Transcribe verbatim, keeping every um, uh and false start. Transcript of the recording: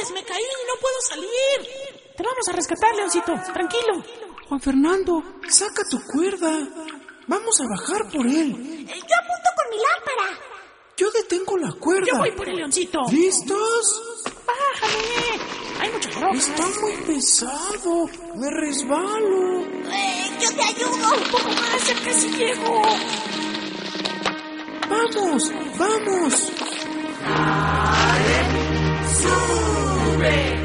ayudes! ¡Me caí! ¡No puedo salir! Te vamos a rescatar, Leoncito. Tranquilo. Juan Fernando, saca tu cuerda. Vamos a bajar por él. Yo apunto con mi lámpara. Yo detengo la cuerda. Yo voy por el Leoncito. ¿Listos? ¡Bájame! Hay mucha ropa. Está muy pesado. Me resbalo. Eh, yo te ayudo. Un poco más, ya casi llego. ¡Vamos! ¡Vamos! ¡Sube!